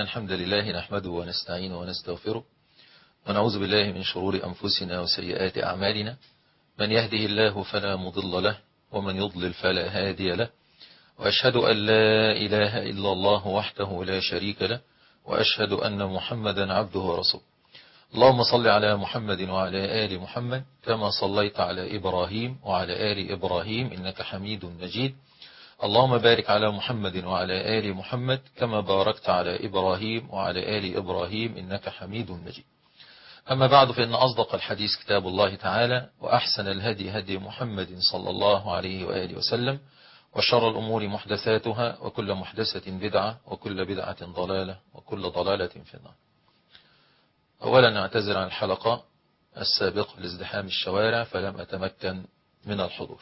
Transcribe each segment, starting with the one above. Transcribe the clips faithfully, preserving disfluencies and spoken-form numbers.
الحمد لله نحمده ونستعينه ونستغفره ونعوذ بالله من شرور أنفسنا وسيئات أعمالنا. من يهده الله فلا مضل له ومن يضلل فلا هادي له، وأشهد أن لا إله إلا الله وحده لا شريك له، وأشهد أن محمدا عبده ورسوله. اللهم صل على محمد وعلى آل محمد كما صليت على إبراهيم وعلى آل إبراهيم إنك حميد مجيد. اللهم بارك على محمد وعلى آل محمد كما باركت على إبراهيم وعلى آل إبراهيم إنك حميد مجيد. أما بعد، فإن أصدق الحديث كتاب الله تعالى، وأحسن الهدي هدي محمد صلى الله عليه وآله وسلم، وشر الأمور محدثاتها، وكل محدثة بدعة، وكل بدعة ضلالة، وكل ضلالة في النار. أولا نعتذر عن الحلقة السابقة لازدحام الشوارع فلم أتمكن من الحضور.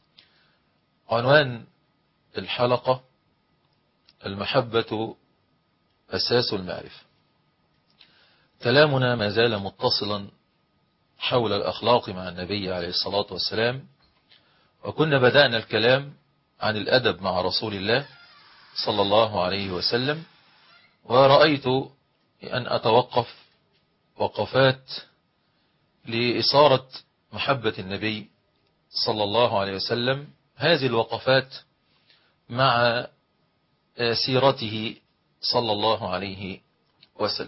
عنوان الحلقة: المحبة أساس المعرفة. كلامنا ما زال متصلا حول الأخلاق مع النبي عليه الصلاة والسلام، وكنا بدأنا الكلام عن الأدب مع رسول الله صلى الله عليه وسلم، ورأيت أن أتوقف وقفات لإثارة محبة النبي صلى الله عليه وسلم. هذه الوقفات مع سيرته صلى الله عليه وسلم.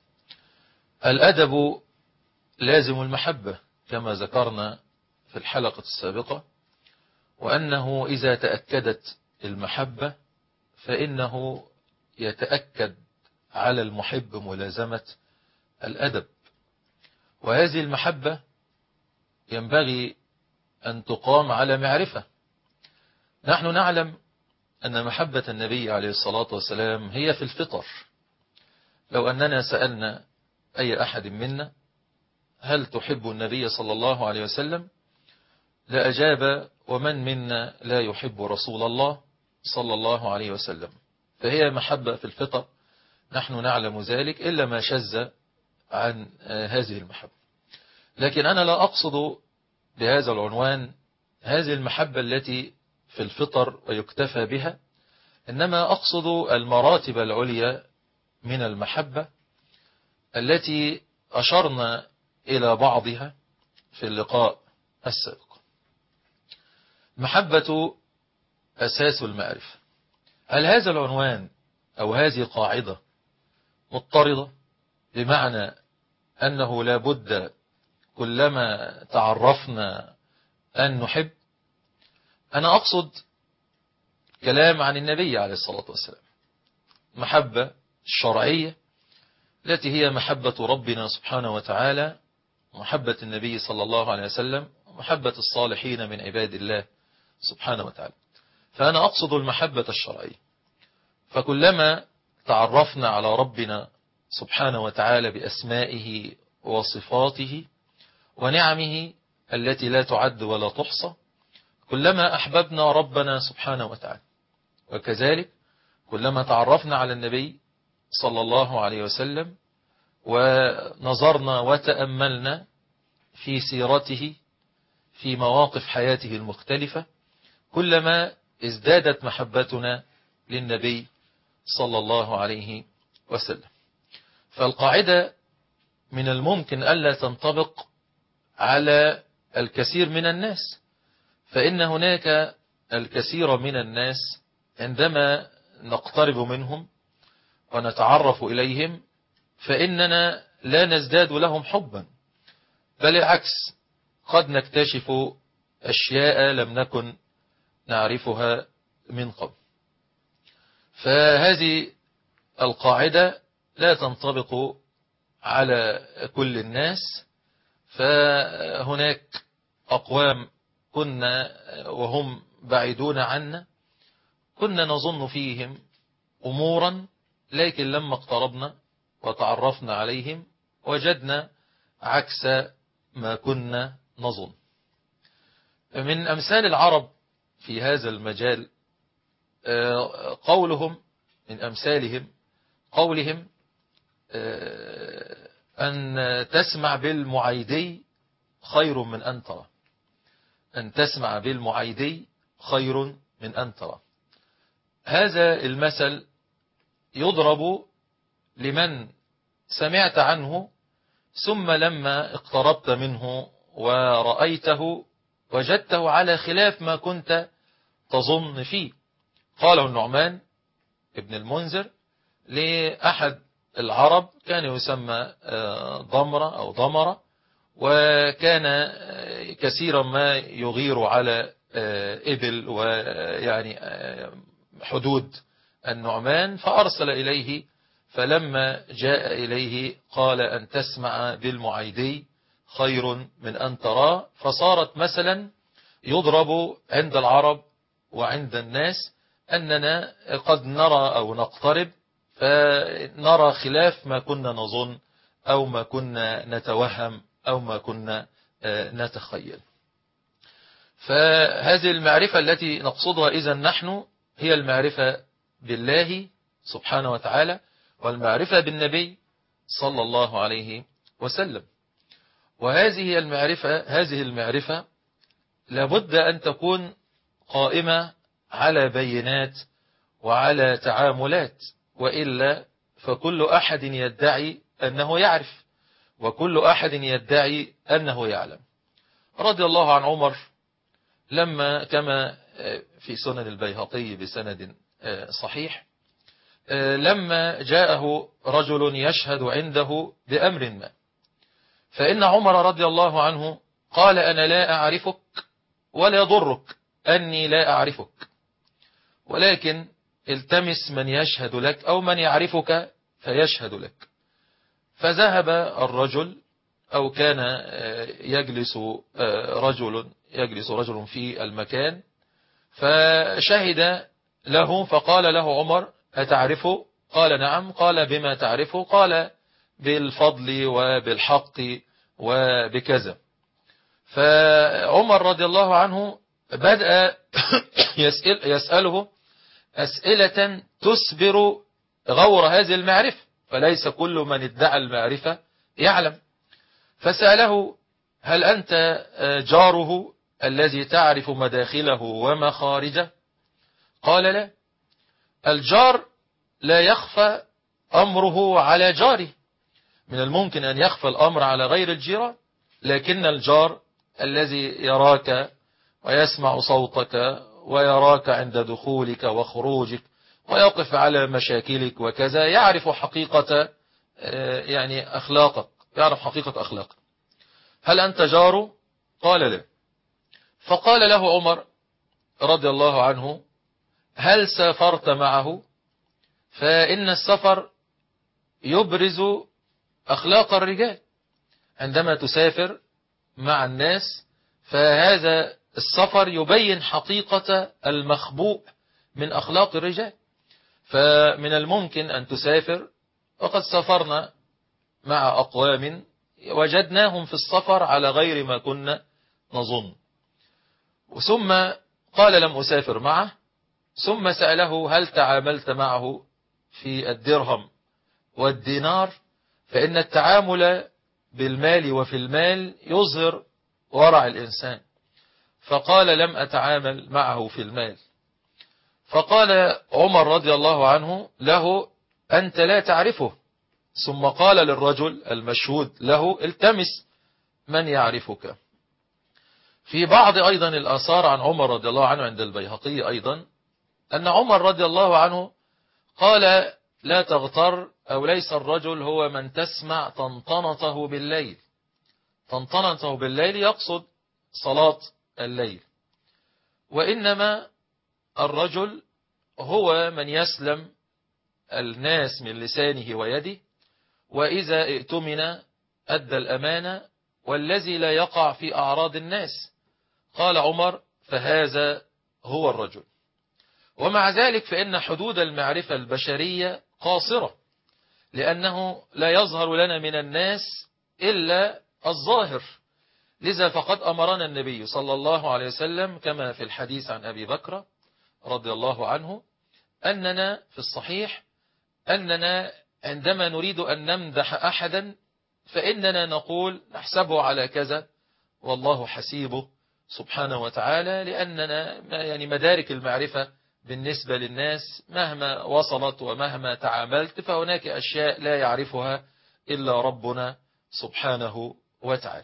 الأدب لازم المحبة كما ذكرنا في الحلقة السابقة، وأنه إذا تأكدت المحبة فإنه يتأكد على المحب ملازمة الأدب، وهذه المحبة ينبغي أن تقام على معرفة. نحن نعلم أن محبة النبي عليه الصلاة والسلام هي في الفطر. لو أننا سألنا أي أحد منا هل تحب النبي صلى الله عليه وسلم، لأجاب: ومن منا لا يحب رسول الله صلى الله عليه وسلم. فهي محبة في الفطر، نحن نعلم ذلك، إلا ما شذ عن هذه المحبة. لكن أنا لا أقصد بهذا العنوان هذه المحبة التي في الفطر ويكتفى بها، إنما أقصد المراتب العليا من المحبة التي أشرنا إلى بعضها في اللقاء السابق. محبة أساس المعرفة. هل هذا العنوان أو هذه قاعدة مضطردة، بمعنى أنه لا بد كلما تعرفنا أن نحب؟ أنا أقصد كلام عن النبي عليه الصلاة والسلام، محبة الشرعية التي هي محبة ربنا سبحانه وتعالى، محبة النبي صلى الله عليه وسلم، ومحبة الصالحين من عباد الله سبحانه وتعالى. فأنا أقصد المحبة الشرعية. فكلما تعرفنا على ربنا سبحانه وتعالى بأسمائه وصفاته ونعمه التي لا تعد ولا تحصى، كلما أحببنا ربنا سبحانه وتعالى. وكذلك كلما تعرفنا على النبي صلى الله عليه وسلم ونظرنا وتأملنا في سيرته في مواقف حياته المختلفة، كلما ازدادت محبتنا للنبي صلى الله عليه وسلم. فالقاعدة من الممكن ألا تنطبق على الكثير من الناس، فإن هناك الكثير من الناس عندما نقترب منهم ونتعرف إليهم فإننا لا نزداد لهم حبا، بل العكس، قد نكتشف أشياء لم نكن نعرفها من قبل. فهذه القاعدة لا تنطبق على كل الناس. فهناك أقوام كنا وهم بعيدون عنا كنا نظن فيهم أمورا، لكن لما اقتربنا وتعرفنا عليهم وجدنا عكس ما كنا نظن. من أمثال العرب في هذا المجال قولهم من أمثالهم قولهم أن تسمع بالمعيدي خير من أن ترى. أن تسمع بالمعيدي خير من أن ترى. هذا المثل يضرب لمن سمعت عنه ثم لما اقتربت منه ورأيته وجدته على خلاف ما كنت تظن فيه. قاله النعمان ابن المنذر لأحد العرب كان يسمى ضمرة أو ضمرة، وكان كثيرا ما يغير على إبل ويعني حدود النعمان، فأرسل إليه، فلما جاء إليه قال أن تسمع بالمعيدي خير من أن تراه، فصارت مثلا يضرب عند العرب وعند الناس أننا قد نرى أو نقترب فنرى خلاف ما كنا نظن أو ما كنا نتوهم أو ما كنا نتخيل. فهذه المعرفة التي نقصدها إذن نحن هي المعرفة بالله سبحانه وتعالى والمعرفة بالنبي صلى الله عليه وسلم. وهذه المعرفة هذه المعرفة لابد أن تكون قائمة على بينات وعلى تعاملات، وإلا فكل أحد يدعي أنه يعرف وكل أحد يدعي أنه يعلم. رضي الله عن عمر لما كما في سنن البيهقي بسند صحيح لما جاءه رجل يشهد عنده بأمر ما، فإن عمر رضي الله عنه قال أنا لا أعرفك ولا يضرك أني لا أعرفك، ولكن التمس من يشهد لك أو من يعرفك فيشهد لك. فذهب الرجل أو كان يجلس رجل يجلس رجل في المكان فشهد له، فقال له عمر أتعرفه؟ قال نعم. قال بما تعرفه؟ قال بالفضل وبالحق وبكذا. فعمر رضي الله عنه بدأ يسأل يسأله أسئلة تسبر غور هذه المعرفة، فليس كل من ادعى المعرفة يعلم. فسأله هل أنت جاره الذي تعرف مداخله ومخارجه؟ قال لا. الجار لا يخفى أمره على جاره، من الممكن أن يخفى الأمر على غير الجيران، لكن الجار الذي يراك ويسمع صوتك ويراك عند دخولك وخروجك ويقف على مشاكلك وكذا يعرف حقيقة يعني أخلاقك، يعرف حقيقة أخلاقك. هل أنت جاره؟ قال لا. فقال له عمر رضي الله عنه هل سافرت معه؟ فإن السفر يبرز أخلاق الرجال، عندما تسافر مع الناس فهذا السفر يبين حقيقة المخبوء من أخلاق الرجال. فمن الممكن أن تسافر، وقد سافرنا مع أقوام وجدناهم في السفر على غير ما كنا نظن، ثم قال لم أسافر معه، ثم سأله هل تعاملت معه في الدرهم والدينار؟ فإن التعامل بالمال وفي المال يظهر ورع الإنسان. فقال لم أتعامل معه في المال. فقال عمر رضي الله عنه له أنت لا تعرفه، ثم قال للرجل المشهود له التمس من يعرفك. في بعض أيضا الآثار عن عمر رضي الله عنه عند البيهقي أيضا أن عمر رضي الله عنه قال لا تغتر أو ليس الرجل هو من تسمع طنطنته بالليل. طنطنته بالليل يقصد صلاة الليل، وإنما الرجل هو من يسلم الناس من لسانه ويده، وإذا ائتمن أدى الأمانة، والذي لا يقع في أعراض الناس. قال عمر فهذا هو الرجل. ومع ذلك فإن حدود المعرفة البشرية قاصرة، لأنه لا يظهر لنا من الناس إلا الظاهر. لذا فقد أمرنا النبي صلى الله عليه وسلم كما في الحديث عن أبي بكر رضي الله عنه أننا في الصحيح أننا عندما نريد أن نمدح أحدا فإننا نقول نحسبه على كذا والله حسيبه سبحانه وتعالى، لأننا يعني مدارك المعرفة بالنسبة للناس مهما وصلت ومهما تعاملت، فهناك أشياء لا يعرفها إلا ربنا سبحانه وتعالى.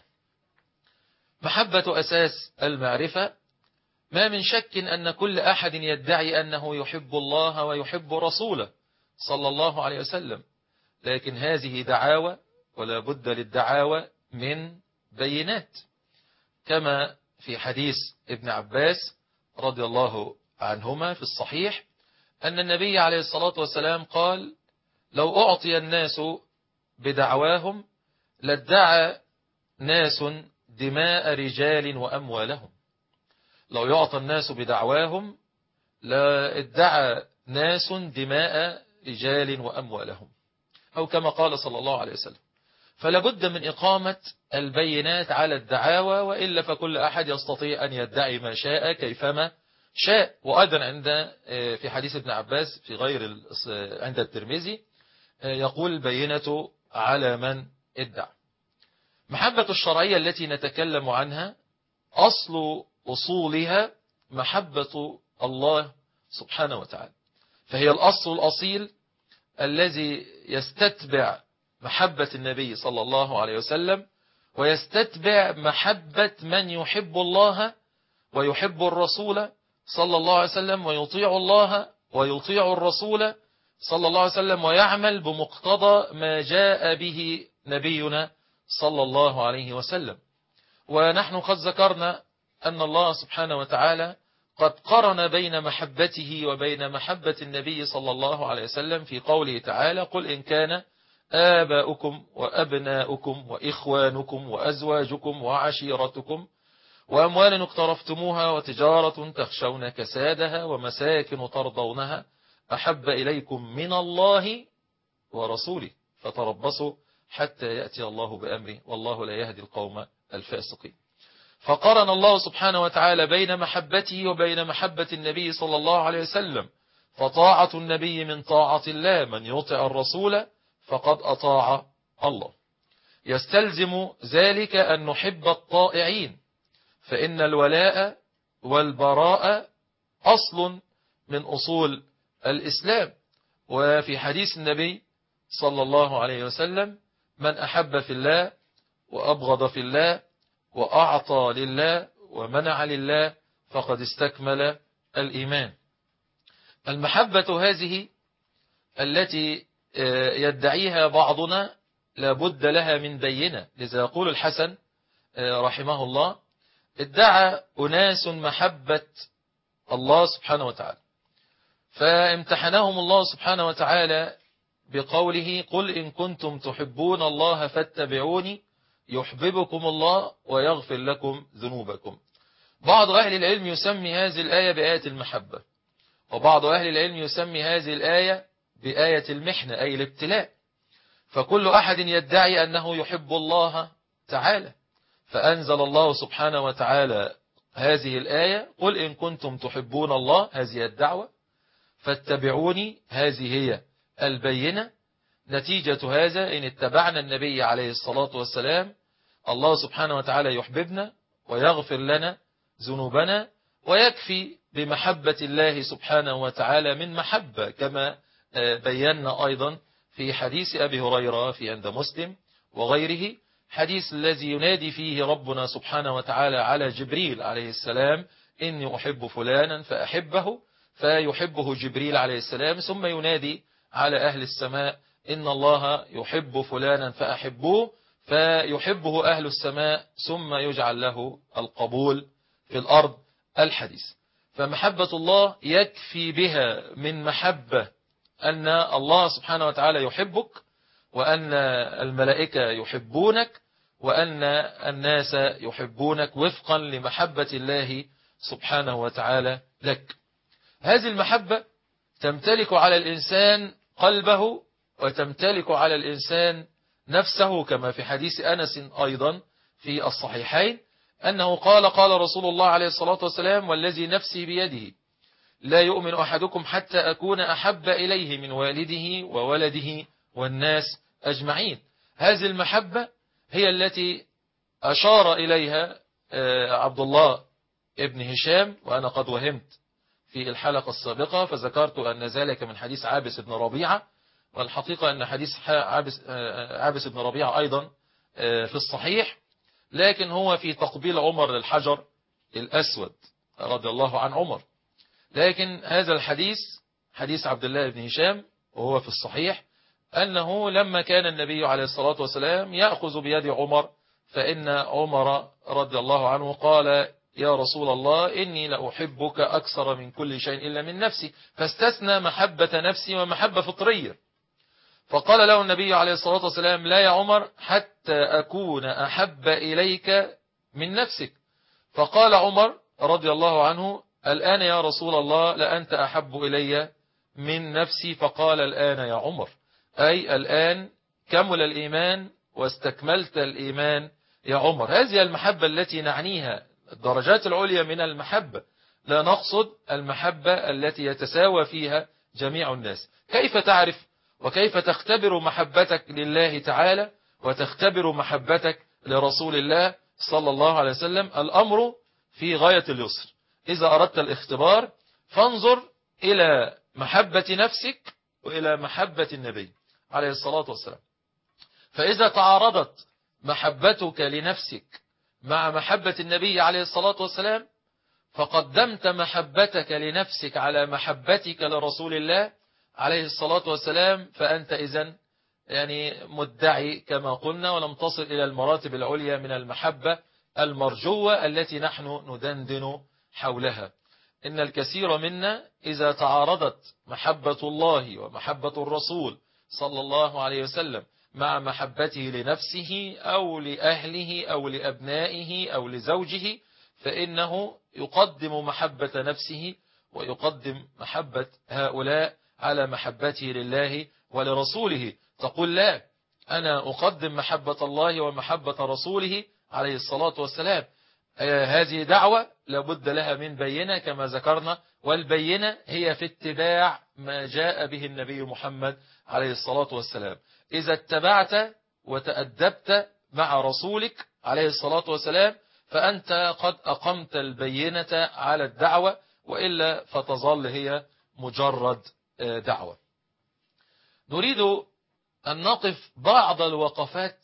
محبة أساس المعرفة. ما من شك أن كل أحد يدعي أنه يحب الله ويحب رسوله صلى الله عليه وسلم، لكن هذه دعاوى ولا بد للدعاوى من بينات، كما في حديث ابن عباس رضي الله عنهما في الصحيح أن النبي عليه الصلاة والسلام قال: لو أعطي الناس بدعواهم لادعى ناس دماء رجال وأموالهم. لو يعطى الناس بدعواهم لادعى ناس دماء رجال وأموالهم، أو كما قال صلى الله عليه وسلم. فلا بد من إقامة البينات على الدعاوى، وإلا فكل أحد يستطيع أن يدعي ما شاء كيفما شاء. وأيضا عند في حديث ابن عباس في غير عند الترمذي يقول: البينة على من ادعى. محبة الشرعية التي نتكلم عنها أصل أصولها محبة الله سبحانه وتعالى، فهي الأصل الأصيل الذي يستتبع محبة النبي صلى الله عليه وسلم، ويستتبع محبة من يحب الله ويحب الرسول صلى الله عليه وسلم، ويطيع الله ويطيع الرسول صلى الله عليه وسلم، ويعمل بمقتضى ما جاء به نبينا صلى الله عليه وسلم. ونحن قد ذكرنا أن الله سبحانه وتعالى قد قرن بين محبته وبين محبة النبي صلى الله عليه وسلم في قوله تعالى: قل إن كان آباؤكم وأبناؤكم وإخوانكم وأزواجكم وعشيرتكم وأموال اقترفتموها وتجارة تخشون كسادها ومساكن ترضونها أحب إليكم من الله ورسوله فتربصوا حتى يأتي الله بأمره والله لا يهدي القوم الفاسقين. فقرن الله سبحانه وتعالى بين محبته وبين محبة النبي صلى الله عليه وسلم، فطاعة النبي من طاعة الله، من يطع الرسول فقد أطاع الله. يستلزم ذلك أن نحب الطائعين، فإن الولاء والبراء أصل من أصول الإسلام. وفي حديث النبي صلى الله عليه وسلم: من أحب في الله وأبغض في الله وأعطى لله ومنع لله فقد استكمل الإيمان. المحبة هذه التي يدعيها بعضنا لابد لها من بينة. لذا يقول الحسن رحمه الله: ادعى أناس محبة الله سبحانه وتعالى فامتحنهم الله سبحانه وتعالى بقوله: قل إن كنتم تحبون الله فاتبعوني يحببكم الله ويغفر لكم ذنوبكم. بعض أهل العلم يسمي هذه الآية بآية المحبة، وبعض أهل العلم يسمي هذه الآية بآية المحنة أي الابتلاء. فكل أحد يدعي أنه يحب الله تعالى، فأنزل الله سبحانه وتعالى هذه الآية: قل إن كنتم تحبون الله، هذه الدعوة، فاتبعوني، هذه هي البينة. نتيجة هذا إن اتبعنا النبي عليه الصلاة والسلام الله سبحانه وتعالى يحببنا ويغفر لنا ذنوبنا، ويكفي بمحبة الله سبحانه وتعالى من محبة، كما بينا أيضا في حديث أبي هريرة في عند مسلم وغيره، حديث الذي ينادي فيه ربنا سبحانه وتعالى على جبريل عليه السلام: إني أحب فلانا فأحبه، فيحبه جبريل عليه السلام، ثم ينادي على أهل السماء: إن الله يحب فلانا فأحبوه، فيحبه أهل السماء، ثم يجعل له القبول في الأرض. الحديث. فمحبة الله يكفي بها من محبة أن الله سبحانه وتعالى يحبك، وأن الملائكة يحبونك، وأن الناس يحبونك وفقا لمحبة الله سبحانه وتعالى لك. هذه المحبة تمتلك على الإنسان قلبه وتمتلك على الإنسان نفسه، كما في حديث أنس أيضا في الصحيحين أنه قال: قال رسول الله عليه الصلاة والسلام: والذي نفسي بيده لا يؤمن أحدكم حتى أكون أحب إليه من والده وولده والناس أجمعين. هذه المحبة هي التي أشار إليها عبد الله ابن هشام، وأنا قد وهمت في الحلقة السابقة، فذكرت أن ذلك من حديث عابس بن ربيعة، والحقيقة أن حديث عابس, عابس بن ربيعة أيضا في الصحيح، لكن هو في تقبيل عمر للحجر الأسود رضي الله عن عمر. لكن هذا الحديث حديث عبد الله بن هشام وهو في الصحيح، أنه لما كان النبي عليه الصلاة والسلام يأخذ بيد عمر، فإن عمر رضي الله عنه قال: يا رسول الله إني لأحبك أكثر من كل شيء إلا من نفسي، فاستثنى محبة نفسي ومحبة فطرية. فقال له النبي عليه الصلاة والسلام: لا يا عمر حتى أكون أحب إليك من نفسك. فقال عمر رضي الله عنه: الآن يا رسول الله لأنت أحب إلي من نفسي. فقال: الآن يا عمر، أي الآن كمل الإيمان واستكملت الإيمان يا عمر. هذه المحبة التي نعنيها، الدرجات العليا من المحبة، لا نقصد المحبة التي يتساوى فيها جميع الناس. كيف تعرف وكيف تختبر محبتك لله تعالى وتختبر محبتك لرسول الله صلى الله عليه وسلم؟ الأمر في غاية اليسر. إذا أردت الاختبار فانظر إلى محبة نفسك وإلى محبة النبي عليه الصلاة والسلام. فإذا تعارضت محبتك لنفسك مع محبة النبي عليه الصلاة والسلام، فقدمت محبتك لنفسك على محبتك لرسول الله عليه الصلاة والسلام، فأنت إذن يعني مدعي كما قلنا، ولم تصل إلى المراتب العليا من المحبة المرجوة التي نحن ندندن حولها. إن الكثير منا إذا تعارضت محبة الله ومحبة الرسول صلى الله عليه وسلم مع محبته لنفسه أو لأهله أو لأبنائه أو لزوجه، فإنه يقدم محبة نفسه ويقدم محبة هؤلاء على محبته لله ولرسوله. تقول: لا، أنا أقدم محبة الله ومحبة رسوله عليه الصلاة والسلام. هذه دعوة لابد لها من بينة كما ذكرنا، والبينة هي في اتباع ما جاء به النبي محمد عليه الصلاة والسلام. إذا اتبعت وتأدبت مع رسولك عليه الصلاة والسلام فأنت قد أقمت البينة على الدعوة، وإلا فتظل هي مجرد دعوة. نريد أن نقف بعض الوقفات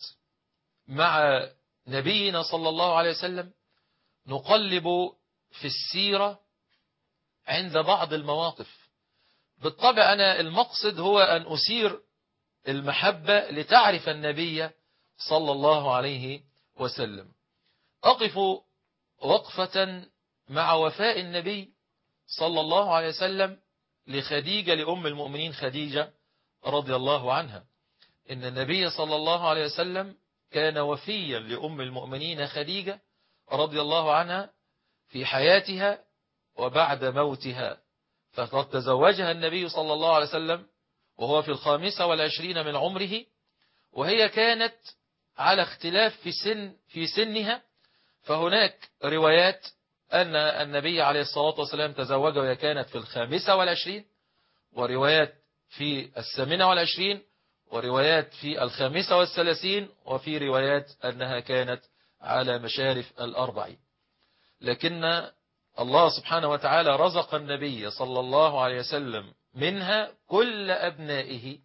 مع نبينا صلى الله عليه وسلم، نقلب في السيرة عند بعض المواقف. بالطبع أنا المقصد هو أن أسير المحبة لتعرف النبي صلى الله عليه وسلم. أقف وقفة مع وفاء النبي صلى الله عليه وسلم لخديجة، لأم المؤمنين خديجة رضي الله عنها. إن النبي صلى الله عليه وسلم كان وفيا لأم المؤمنين خديجة رضي الله عنها في حياتها وبعد موتها، فقد تزوجها النبي صلى الله عليه وسلم وهو في الخامسة والعشرين من عمره، وهي كانت على اختلاف في سن في سنها. فهناك روايات أن النبي عليه الصلاة والسلام تزوجها وهي كانت في الخامسة والعشرين، وروايات في الثامنة والعشرين، وروايات في الخامسة والثلاثين، وفي روايات أنها كانت على مشارف الأربعين. لكن الله سبحانه وتعالى رزق النبي صلى الله عليه وسلم منها كل أبنائه،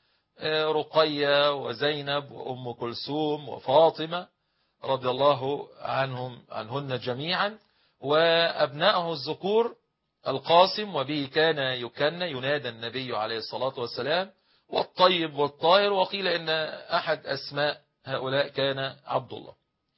رقية وزينب وأم كلثوم وفاطمة رضي الله عنهم عنهن جميعا، وأبنائه الذكور القاسم، وبه كان يكن ينادى النبي عليه الصلاة والسلام، والطيب والطاهر، وقيل إن أحد أسماء هؤلاء كان عبد الله.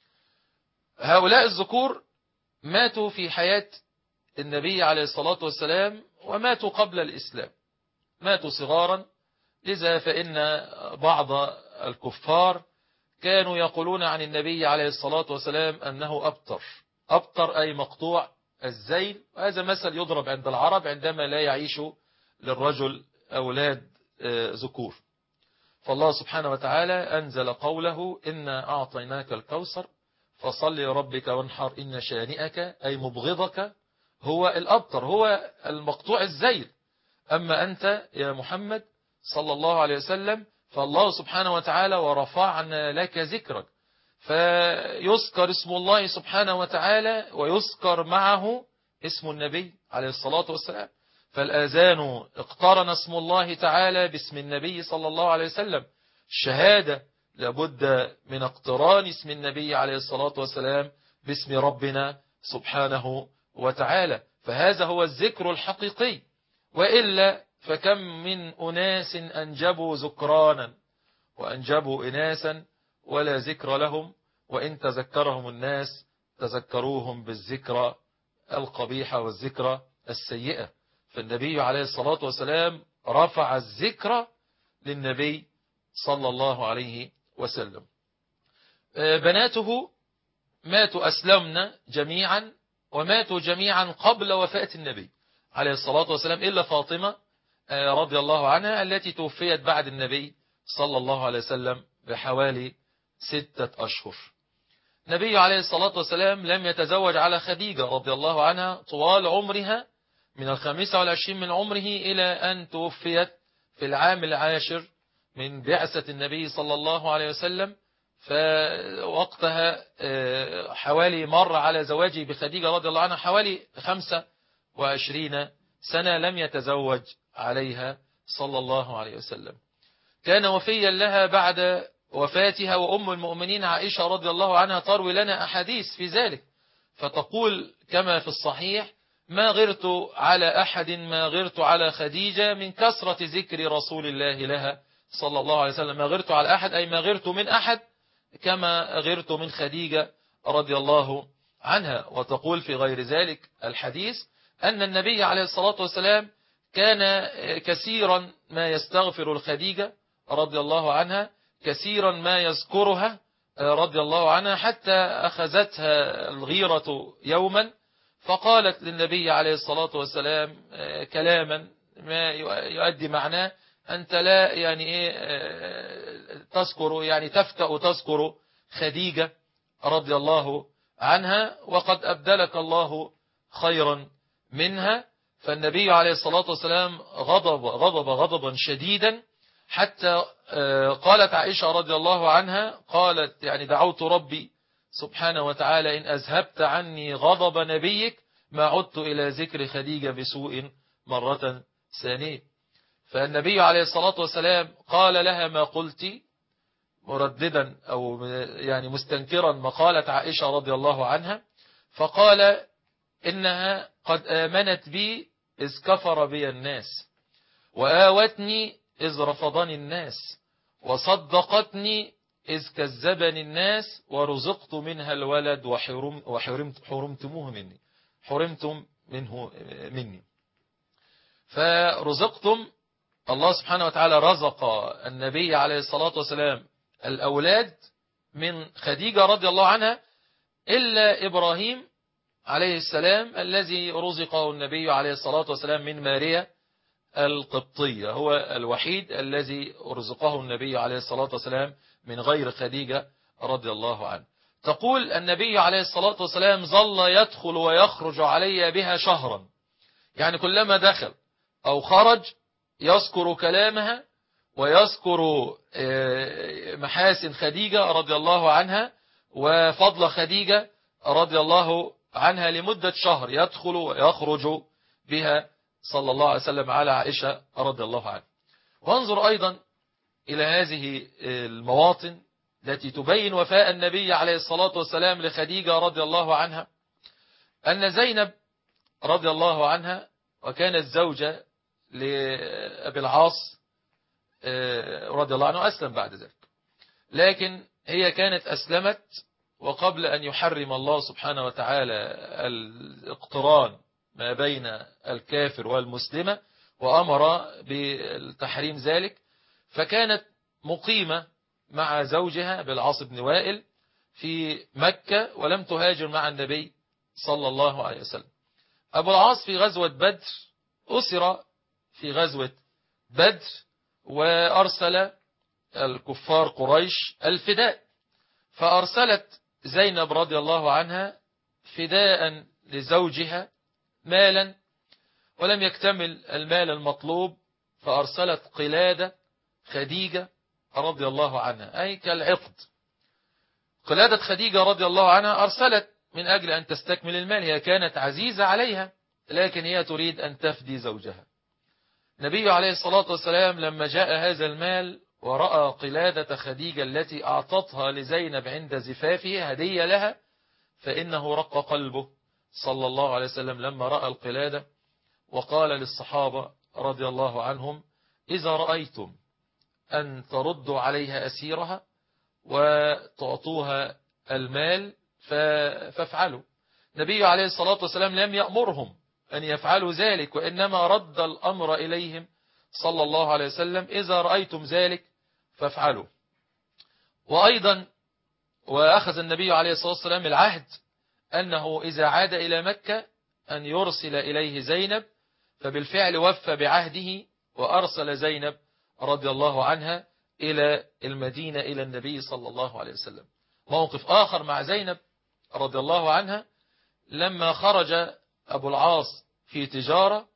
هؤلاء الذكور ماتوا في حياة النبي عليه الصلاة والسلام وماتوا قبل الإسلام، ماتوا صغارا. لذا فإن بعض الكفار كانوا يقولون عن النبي عليه الصلاة والسلام أنه أبتر. أبتر أي مقطوع الذيل، وهذا مثل يضرب عند العرب عندما لا يعيش للرجل أولاد ذكور. فالله سبحانه وتعالى أنزل قوله: إنا أعطيناك الكوثر فصل لربك وانحر إن شانئك، أي مبغضك هو الأبتر، هو المقطوع الذيل. أما أنت يا محمد صلى الله عليه وسلم فالله سبحانه وتعالى ورفعنا لك ذكرك، فيذكر اسم الله سبحانه وتعالى ويذكر معه اسم النبي عليه الصلاة والسلام. فالآذان اقترن اسم الله تعالى باسم النبي صلى الله عليه وسلم. الشهادة لابد من اقتران اسم النبي عليه الصلاة والسلام باسم ربنا سبحانه وتعالى. فهذا هو الذكر الحقيقي، وإلا فكم من أناس أنجبوا ذكرانا وأنجبوا إناسا ولا ذكر لهم، وإن تذكرهم الناس تذكروهم بالذكرى القبيحة والذكرى السيئة. فالنبي عليه الصلاة والسلام رفع الذكر للنبي صلى الله عليه وسلم. بناته ماتوا أسلمن جميعا، وماتوا جميعا قبل وفاة النبي عليه الصلاة والسلام، إلا فاطمة رضي الله عنها التي توفيت بعد النبي صلى الله عليه وسلم بحوالي ستة أشهر. النبي عليه الصلاة والسلام لم يتزوج على خديجة رضي الله عنها طوال عمرها من الخامسة والعشرين من عمره إلى أن توفيت في العام العاشر من بعثة النبي صلى الله عليه وسلم. فوقتها حوالي مر على زواجه بخديجة رضي الله عنها حوالي خمسة وعشرين سنة لم يتزوج عليها صلى الله عليه وسلم. كان وفيا لها بعد وفاتها، وأم المؤمنين عائشة رضي الله عنها تروي لنا أحاديث في ذلك، فتقول كما في الصحيح: ما غرت على أحد ما غرت على خديجة من كثرة ذكر رسول الله لها صلى الله عليه وسلم. ما غرت على أحد أي ما غرت من أحد كما غرت من خديجة رضي الله عنها. وتقول في غير ذلك الحديث أن النبي عليه الصلاة والسلام كان كثيرا ما يستغفر الخديجة رضي الله عنها، كثيرا ما يذكرها رضي الله عنها، حتى أخذتها الغيرة يوما فقالت للنبي عليه الصلاة والسلام كلاما ما يؤدي معناه: أنت لا يعني إيه تذكر يعني تفتأ تذكر خديجة رضي الله عنها، وقد أبدلك الله خيرا منها. فالنبي عليه الصلاة والسلام غضب غضب غضبا شديدا، حتى قالت عائشة رضي الله عنها قالت يعني: دعوت ربي سبحانه وتعالى إن أذهبت عني غضب نبيك ما عدت إلى ذكر خديجة بسوء مرة ثانية. فالنبي عليه الصلاة والسلام قال لها: ما قلت، مرددا أو يعني مستنكرا مقالة عائشة رضي الله عنها، فقال: إنها قد آمنت بي إذ كفر بي الناس، وآوتني إذ رفضني الناس، وصدقتني إذ كذبني الناس، ورزقت منها الولد وحرم وحرمت حرمتموه مني حرمتم منه مني. فرزقتم، الله سبحانه وتعالى رزق النبي عليه الصلاة والسلام الأولاد من خديجة رضي الله عنها، إلا إبراهيم عليه السلام الذي رزقه النبي عليه الصلاة والسلام من ماريا القبطية، هو الوحيد الذي رزقه النبي عليه الصلاة والسلام من غير خديجة رضي الله عنه. تقول: النبي عليه الصلاة والسلام ظل يدخل ويخرج علي بها شهرا، يعني كلما دخل أو خرج يذكر كلامها ويذكر محاسن خديجة رضي الله عنها وفضل خديجة رضي الله عنها لمدة شهر، يدخل ويخرج بها صلى الله عليه وسلم على عائشة رضي الله عنها. وانظر أيضا إلى هذه المواطن التي تبين وفاء النبي عليه الصلاة والسلام لخديجة رضي الله عنها، أن زينب رضي الله عنها وكانت زوجة لأبي العاص رضي الله عنه، أسلم بعد ذلك، لكن هي كانت أسلمت وقبل أن يحرم الله سبحانه وتعالى الاقتران ما بين الكافر والمسلمة وأمر بالتحريم ذلك، فكانت مقيمة مع زوجها بالعاص بن وائل في مكة ولم تهاجر مع النبي صلى الله عليه وسلم. أبو العاص في غزوة بدر أسر في غزوة بدر، وأرسل الكفار قريش الفداء، فأرسلت زينب رضي الله عنها فداء لزوجها مالا، ولم يكتمل المال المطلوب، فأرسلت قلادة خديجة رضي الله عنها، أي كالعقد. قلادة خديجة رضي الله عنها أرسلت من أجل أن تستكمل المال، هي كانت عزيزة عليها لكن هي تريد أن تفدي زوجها. النبي عليه الصلاة والسلام لما جاء هذا المال ورأى قلادة خديجة التي أعطتها لزينب عند زفافه هدية لها، فإنه رق قلبه صلى الله عليه وسلم لما رأى القلادة، وقال للصحابة رضي الله عنهم: إذا رأيتم أن تردوا عليها أسيرها وتعطوها المال فافعلوا. النبي عليه الصلاة والسلام لم يأمرهم أن يفعلوا ذلك، وإنما رد الأمر إليهم صلى الله عليه وسلم: إذا رأيتم ذلك فافعلوا. وأيضا وأخذ النبي عليه الصلاة والسلام العهد أنه إذا عاد إلى مكة أن يرسل إليه زينب، فبالفعل وفى بعهده وأرسل زينب رضي الله عنها إلى المدينة إلى النبي صلى الله عليه وسلم. موقف آخر مع زينب رضي الله عنها لما خرج أبو العاص في تجارة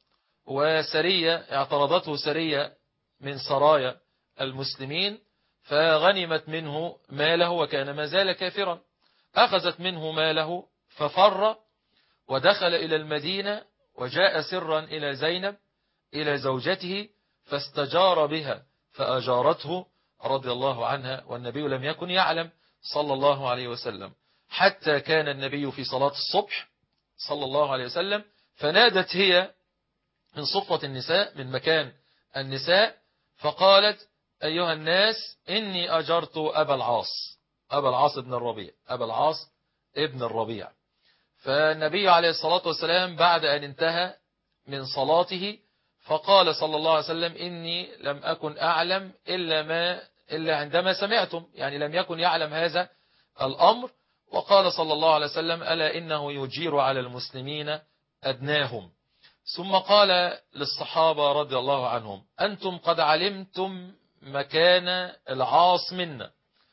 وسرية اعترضته سرية من سرايا المسلمين فغنمت منه ماله وكان ما زال كافرا، أخذت منه ماله ففر ودخل إلى المدينة وجاء سرا إلى زينب إلى زوجته فاستجار بها فأجارته رضي الله عنها، والنبي لم يكن يعلم صلى الله عليه وسلم، حتى كان النبي في صلاة الصبح صلى الله عليه وسلم فنادت هي من صفة النساء من مكان النساء فقالت: أيها الناس إني أجرت أبا العاص، أبا العاص ابن الربيع، أبا العاص ابن الربيع. فالنبي عليه الصلاة والسلام بعد أن انتهى من صلاته فقال صلى الله عليه وسلم: إني لم أكن أعلم إلا ما إلا عندما سمعتم، يعني لم يكن يعلم هذا الأمر. وقال صلى الله عليه وسلم: ألا إنه يجير على المسلمين أدناهم. ثم قال للصحابة رضي الله عنهم: أنتم قد علمتم مكان العاص منا،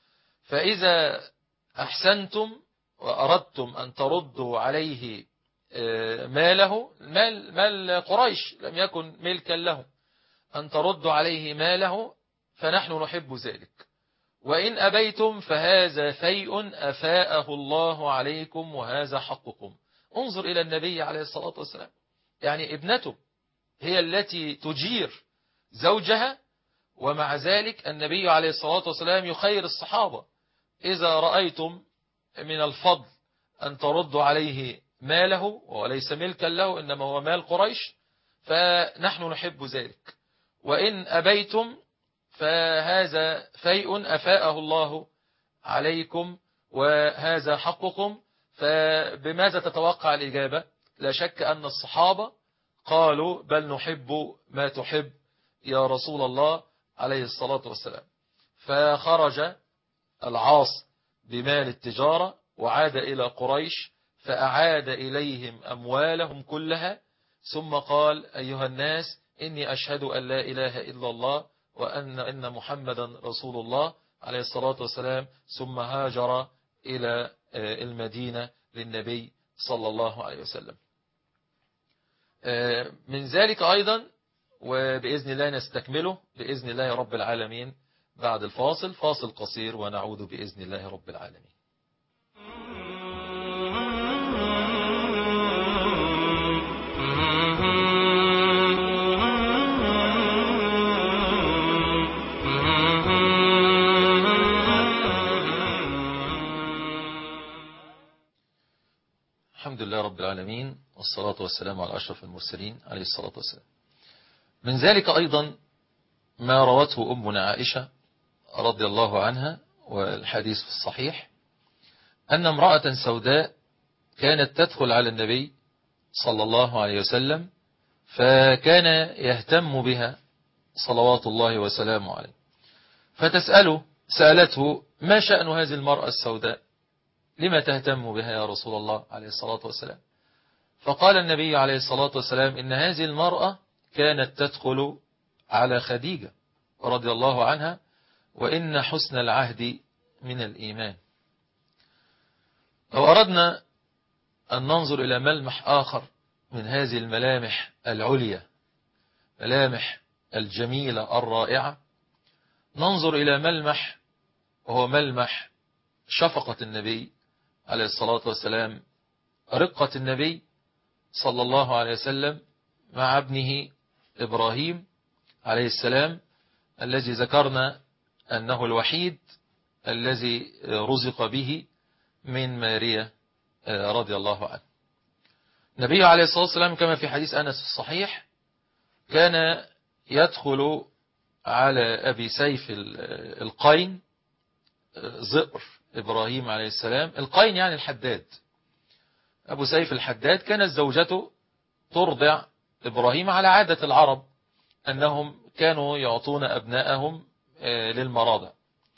فإذا أحسنتم وأردتم أن تردوا عليه ماله، مال, مال قريش لم يكن ملكا له، أن تردوا عليه ماله فنحن نحب ذلك، وإن أبيتم فهذا فيء أفاءه الله عليكم وهذا حقكم. انظر إلى النبي عليه الصلاة والسلام، يعني ابنته هي التي تجير زوجها، ومع ذلك النبي عليه الصلاة والسلام يخير الصحابة: إذا رأيتم من الفضل أن تردوا عليه ماله وليس ملكا له إنما هو مال قريش فنحن نحب ذلك، وإن أبيتم فهذا فيء أفاءه الله عليكم وهذا حقكم. فبماذا تتوقع الإجابة؟ لا شك أن الصحابة قالوا: بل نحب ما تحب يا رسول الله عليه الصلاة والسلام. فخرج العاص بمال التجارة وعاد إلى قريش فأعاد إليهم أموالهم كلها، ثم قال: أيها الناس إني أشهد أن لا إله إلا الله وأن إن محمدا رسول الله عليه الصلاة والسلام، ثم هاجر إلى المدينة للنبي صلى الله عليه وسلم. من ذلك أيضا وبإذن الله نستكمله بإذن الله رب العالمين بعد الفاصل، فاصل قصير ونعود بإذن الله رب العالمين. الحمد لله رب العالمين، والصلاة والسلام على أشرف المرسلين عليه الصلاة والسلام. من ذلك أيضا ما روته أمنا عائشة رضي الله عنها، والحديث في الصحيح، أن امرأة سوداء كانت تدخل على النبي صلى الله عليه وسلم فكان يهتم بها صلوات الله وسلامه عليه، فتسأله سألته: ما شأن هذه المرأة السوداء؟ لما تهتم بها يا رسول الله عليه الصلاة والسلام؟ فقال النبي عليه الصلاة والسلام: إن هذه المرأة كانت تدخل على خديجة رضي الله عنها، وإن حسن العهد من الإيمان. لو أردنا أن ننظر إلى ملمح آخر من هذه الملامح العليا، ملامح الجميلة الرائعة، ننظر إلى ملمح وهو ملمح شفقة النبي عليه الصلاة والسلام، رقة النبي صلى الله عليه وسلم مع ابنه إبراهيم عليه السلام الذي ذكرنا أنه الوحيد الذي رزق به من ماريا رضي الله عنه. النبي عليه الصلاة والسلام كما في حديث أنس الصحيح كان يدخل على أبي سيف القين زئر إبراهيم عليه السلام. القين يعني الحداد. أبو سيف الحداد كانت زوجته ترضع إبراهيم على عادة العرب أنهم كانوا يعطون أبنائهم للمراضع.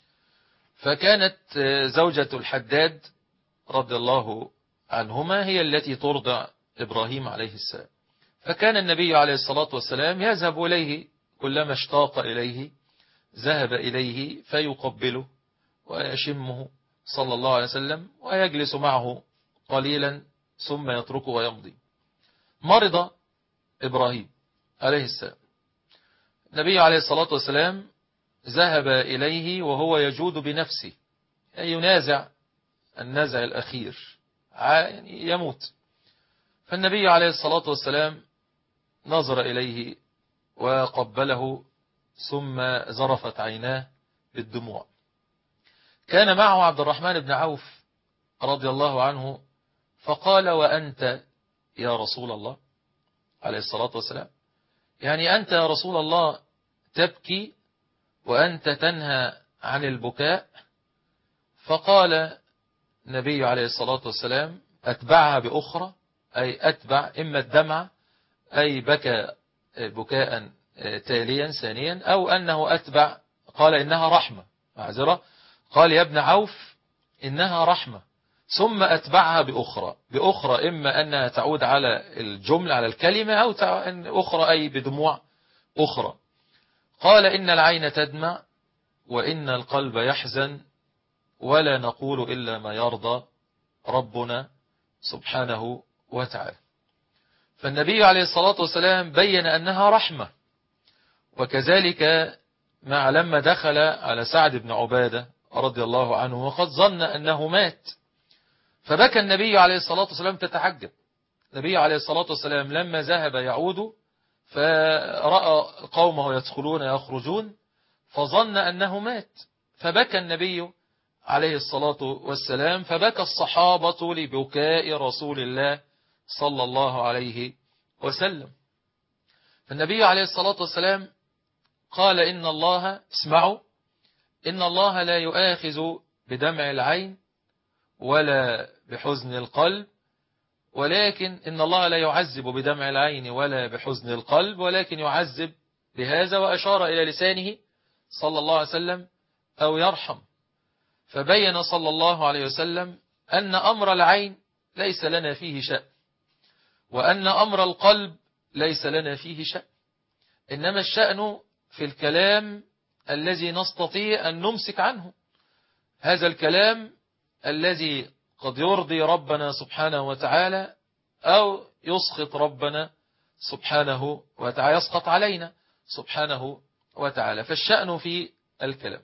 فكانت زوجة الحداد رضي الله عنهما هي التي ترضع إبراهيم عليه السلام. فكان النبي عليه الصلاة والسلام يذهب إليه كلما اشتاق إليه ذهب إليه فيقبله ويشمه صلى الله عليه وسلم ويجلس معه قليلا ثم يتركه ويمضي. مرض إبراهيم عليه السلام. النبي عليه الصلاة والسلام ذهب إليه وهو يجود بنفسه أي ينازع النزع الأخير يعني يموت. فالنبي عليه الصلاة والسلام نظر إليه وقبله ثم زرفت عيناه بالدموع. كان معه عبد الرحمن بن عوف رضي الله عنه فقال وأنت يا رسول الله عليه الصلاة والسلام يعني أنت يا رسول الله تبكي وأنت تنهى عن البكاء؟ فقال النبي عليه الصلاة والسلام أتبعها بأخرى أي أتبع إما الدمع أي بكى بكاء تاليا ثانيا أو أنه أتبع قال إنها رحمة معذرة قال يا ابن عوف إنها رحمة ثم أتبعها بأخرى بأخرى إما أنها تعود على الجملة على الكلمة أو أخرى أي بدموع أخرى. قال إن العين تدمع وإن القلب يحزن ولا نقول إلا ما يرضى ربنا سبحانه وتعالى. فالنبي عليه الصلاة والسلام بين أنها رحمة. وكذلك مع لما دخل على سعد بن عبادة رضي الله عنه وقد ظن أنه مات فبكى النبي عليه الصلاة والسلام تتعجب. النبي عليه الصلاة والسلام لما ذهب يعود فرأى قومه يدخلون يخرجون فظن أنه مات فبكى النبي عليه الصلاة والسلام فبكى الصحابة لبكاء رسول الله صلى الله عليه وسلم. فالنبي عليه الصلاة والسلام قال إن الله اسمعوا إن الله لا يؤاخذ بدمع العين ولا بحزن القلب ولكن إن الله لا يعذب بدمع العين ولا بحزن القلب ولكن يعذب بهذا وأشار إلى لسانه صلى الله عليه وسلم أو يرحم. فبين صلى الله عليه وسلم أن أمر العين ليس لنا فيه شأن وأن أمر القلب ليس لنا فيه شأن إنما الشأن في الكلام الذي نستطيع أن نمسك عنه هذا الكلام الذي قد يرضي ربنا سبحانه وتعالى أو يسخط ربنا سبحانه وتعالى يسقط علينا سبحانه وتعالى. فالشأن في الكلام.